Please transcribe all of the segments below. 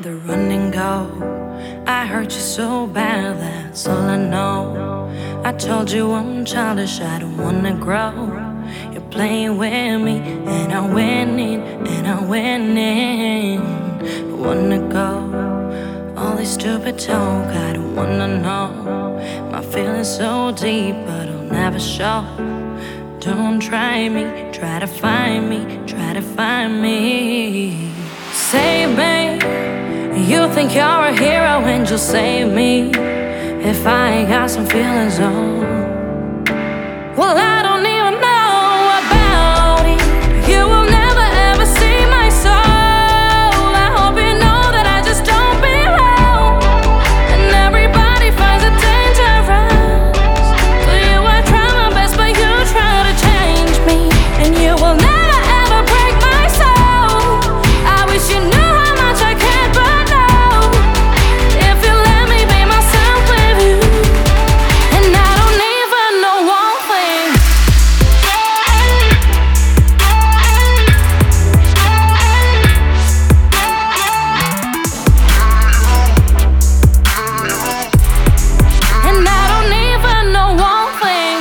the run and go. I hurt you so bad, that's all I know. I told you I'm childish, I don't wanna grow. You're playing with me, and I'm winning, and I'm winning. I wanna go. All this stupid talk, I don't wanna know. My feelings so deep, but I'll never show. Don't try me, try to find me, try to find me. Save me. You think you're a hero and you'll save me. If I ain't got some feelings on, well, I don't even know about it. You will never ever see my soul. I hope you know that I just don't belong. And everybody finds it dangerous. For you I try my best, but you try to change me. And you will never ever break my soul. I wish you knew how much I cared, but no. If you let me be myself with you, and I don't even know one thing. And I don't even know one thing.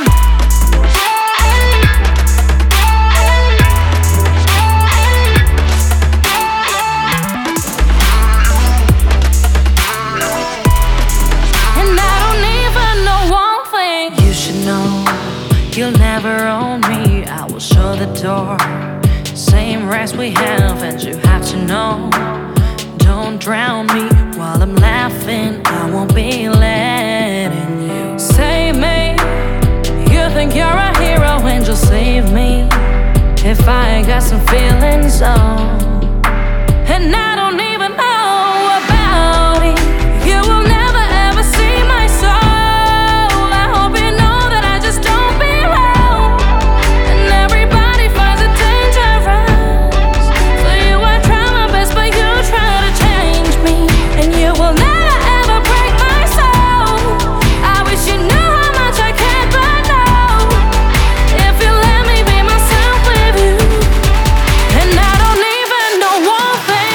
And I don't even know one thing. You should know you'll never own me. I will show the door. Same rest we have, and you have to know. Don't drown me while I'm laughing. I won't be letting you save me. You think you're a hero and you'll save me. If I got some feelings on, and I don't even know about it. You will never ever see my soul. I hope you know that I just don't belong. And everybody finds it dangerous. For you I try my best, but you try to change me. And you will never ever break my soul. I wish you knew how much I cared, but no. If you let me be myself with you, and I don't even know one thing.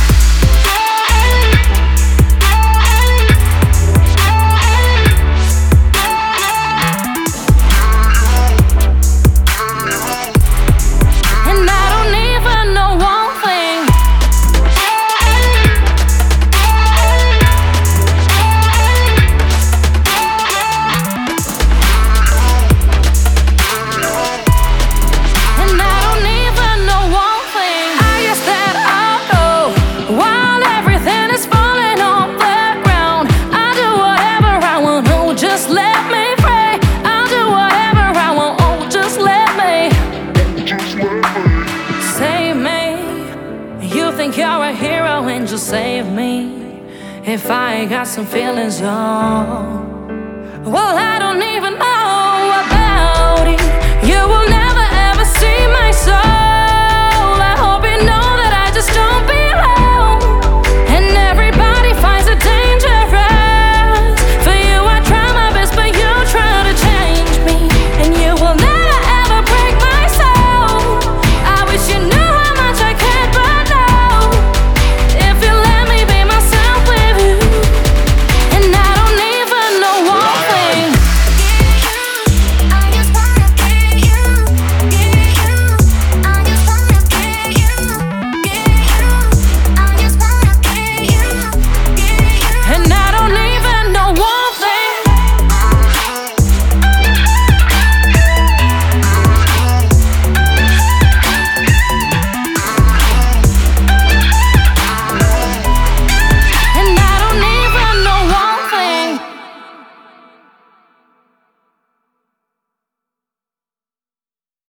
And I don't even know one thing. And I don't even know one thing. I guess that I'll go while everything is falling on the ground. I'll do whatever I want, oh, just let me pray. I'll do whatever I want, oh, just let me. Save me. You think you're a hero and you'll save me. If I got some feelings on, well, I don't even know